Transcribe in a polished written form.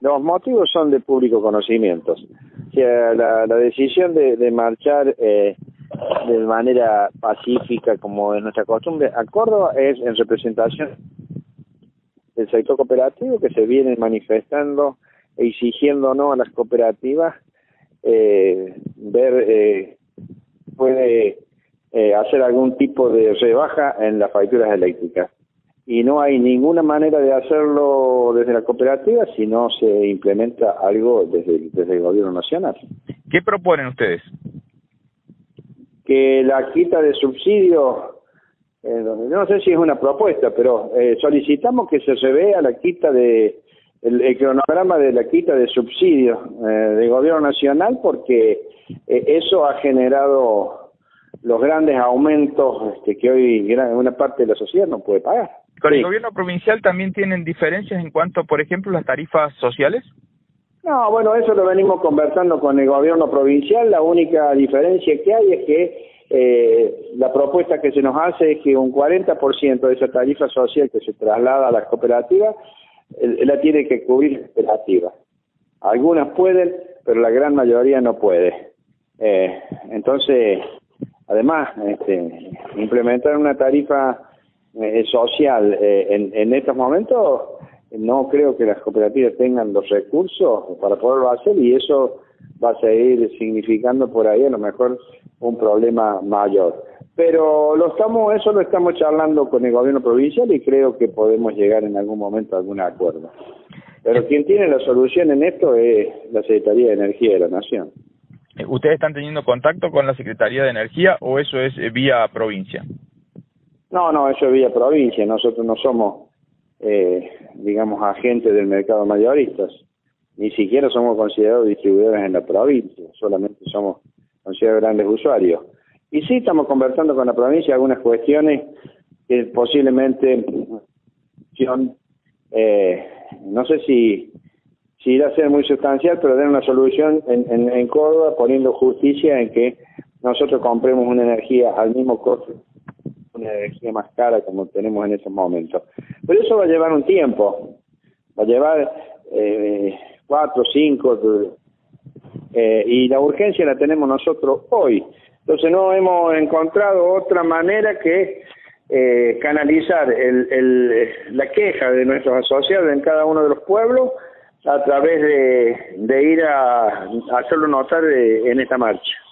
los motivos son de público conocimiento. O sea, la decisión de marchar de manera pacífica, como es nuestra costumbre, a Córdoba es en representación del sector cooperativo que se viene manifestando e exigiendo a las cooperativas puede hacer algún tipo de rebaja en las facturas eléctricas. Y no hay ninguna manera de hacerlo desde la cooperativa si no se implementa algo desde el gobierno nacional. ¿Qué proponen ustedes? Que la quita de subsidios, no sé si es una propuesta, pero solicitamos que se revea la quita el cronograma de la quita de subsidios del gobierno nacional, porque eso ha generado los grandes aumentos que hoy una parte de la sociedad no puede pagar. ¿Con el gobierno provincial también tienen diferencias en cuanto, por ejemplo, las tarifas sociales? No, bueno, eso lo venimos conversando con el gobierno provincial. La única diferencia que hay es que la propuesta que se nos hace es que un 40% de esa tarifa social que se traslada a las cooperativas la tiene que cubrir la cooperativa. Algunas pueden, pero la gran mayoría no puede. Entonces, además, implementar una tarifa social en estos momentos, no creo que las cooperativas tengan los recursos para poderlo hacer, y eso va a seguir significando por ahí a lo mejor un problema mayor. Pero eso lo estamos charlando con el gobierno provincial y creo que podemos llegar en algún momento a algún acuerdo. Pero quien tiene la solución en esto es la Secretaría de Energía de la Nación. ¿Ustedes están teniendo contacto con la Secretaría de Energía o eso es vía provincia? No, eso es vía provincia. Nosotros no somos, digamos, agentes del mercado mayoristas. Ni siquiera somos considerados distribuidores en la provincia. Solamente somos considerados grandes usuarios. Y sí estamos conversando con la provincia algunas cuestiones que posiblemente, no sé si irá a ser muy sustancial, pero den una solución en Córdoba, poniendo justicia en que nosotros compremos una energía al mismo costo, una energía más cara como tenemos en estos momentos. Pero eso va a llevar un tiempo, va a llevar 4, 5, y la urgencia la tenemos nosotros hoy. Entonces no hemos encontrado otra manera que canalizar la queja de nuestros asociados en cada uno de los pueblos a través de ir a hacerlo notar en esta marcha.